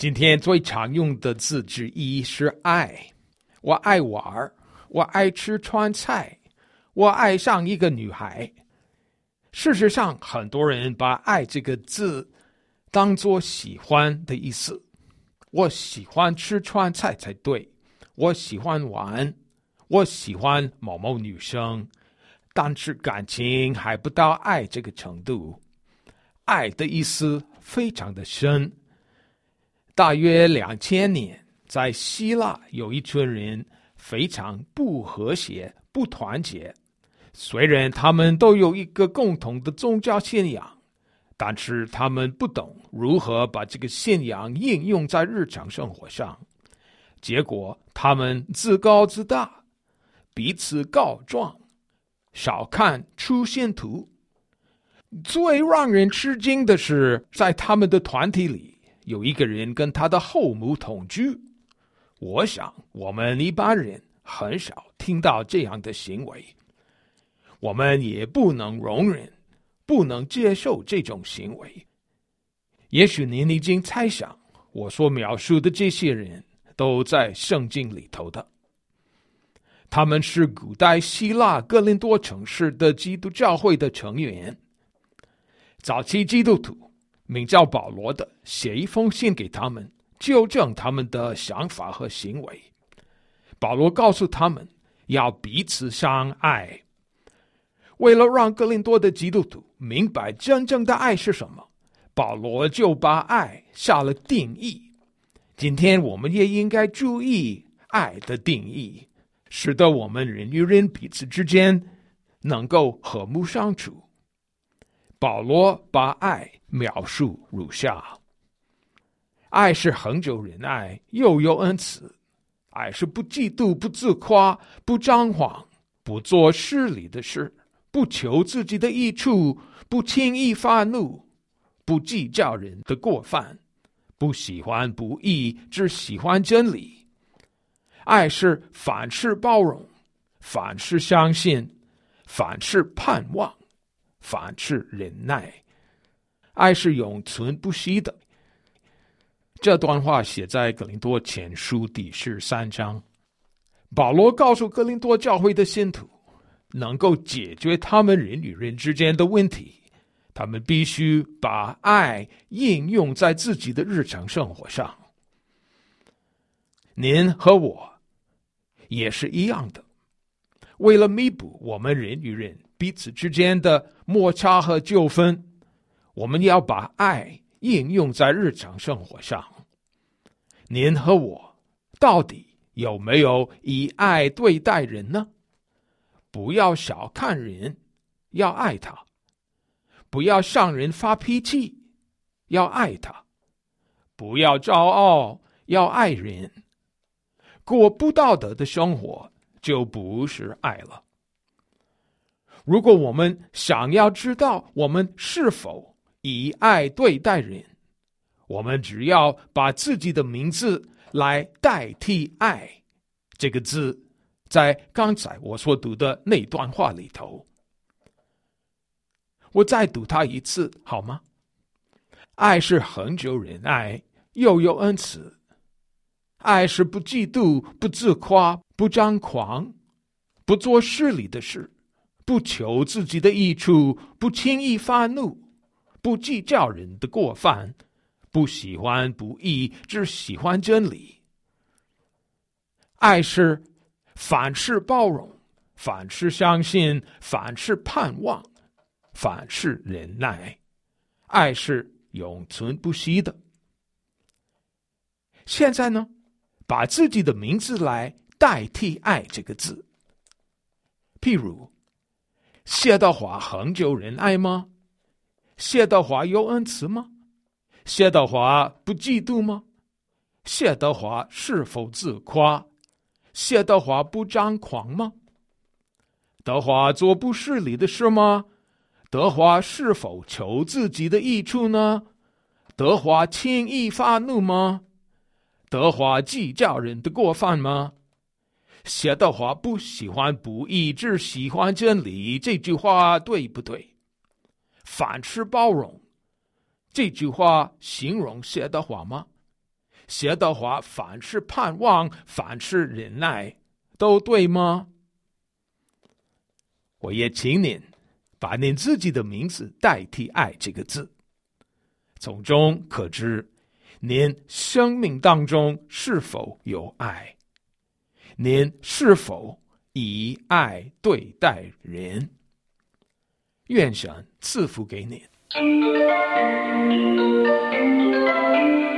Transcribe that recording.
今天最常用的字之一是爱。我爱玩，我爱吃川菜，我爱上一个女孩。事实上，很多人把爱这个字当作喜欢的意思。我喜欢吃川菜才对，我喜欢玩，我喜欢某某女生，但是感情还不到爱这个程度。爱的意思非常的深。大约2000年，在希腊有一群人非常不和谐、不团结。虽然他们都有一个共同的宗教信仰，但是他们不懂如何把这个信仰应用在日常生活上。结果他们自高自大，彼此告状，少看出信徒。最让人吃惊的是，在他们的团体里，有一个人跟他的后母同居。我想我们一般人很少听到这样的行为，我们也不能容忍，不能接受这种行为。也许您已经猜想，我所描述的这些人都在圣经里头的。他们是古代希腊哥林多城市的基督教会的成员。早期基督徒名叫保罗的写一封信给他们，纠正他们的想法和行为。保罗告诉他们要彼此相爱。为了让哥林多的基督徒明白真正的爱是什么，保罗就把爱下了定义。今天我们也应该注意爱的定义，使得我们人与人彼此之间能够和睦相处。保罗把爱描述如下：爱是恒久忍耐，又有恩慈；爱是不嫉妒，不自夸，不张狂，不做失礼的事，不求自己的益处，不轻易发怒，不计较人的过犯，不喜欢不义，只喜欢真理。爱是凡事包容，凡事相信，凡事盼望，凡事忍耐。爱是永存不息的。这段话写在哥林多前书第13章。保罗告诉哥林多教会的信徒，能够解决他们人与人之间的问题，他们必须把爱应用在自己的日常生活上。您和我也是一样的。为了弥补我们人与人彼此之间的摩擦和纠纷，我们要把爱应用在日常生活上。您和我到底有没有以爱对待人呢？不要小看人，要爱他；不要向人发脾气，要爱他；不要骄傲，要爱人。过不道德的生活就不是爱了。如果我们想要知道我们是否以爱对待人，我们只要把自己的名字来代替爱这个字，在刚才我所读的那段话里头。我再读它一次好吗？爱是恒久忍耐，又有恩慈；爱是不嫉妒，不自夸，不张狂，不做失礼的事，不求自己的益处，不轻易发怒，不计较人的过犯，不喜欢不义，只喜欢真理。爱是凡事包容，凡事相信，凡事盼望，凡事忍耐。爱是永存不息的。现在呢，把自己的名字来代替爱这个字。譬如，谢德华恒久忍耐吗？谢德华有恩慈吗？谢德华不嫉妒吗？谢德华是否自夸？谢德华不张狂吗？德华做不失礼的事吗？德华是否求自己的益处呢？德华轻易发怒吗？德华计较人的过犯吗？谢德华不喜欢不义，只喜欢真理，这句话对不对？凡事包容，这句话形容谢德华吗？ 写的话凡事盼望，凡事忍耐，都对吗？我也请您把您自己的名字代替爱这个字，从中可知您生命当中是否有爱，您是否以爱对待人。愿神赐福给您。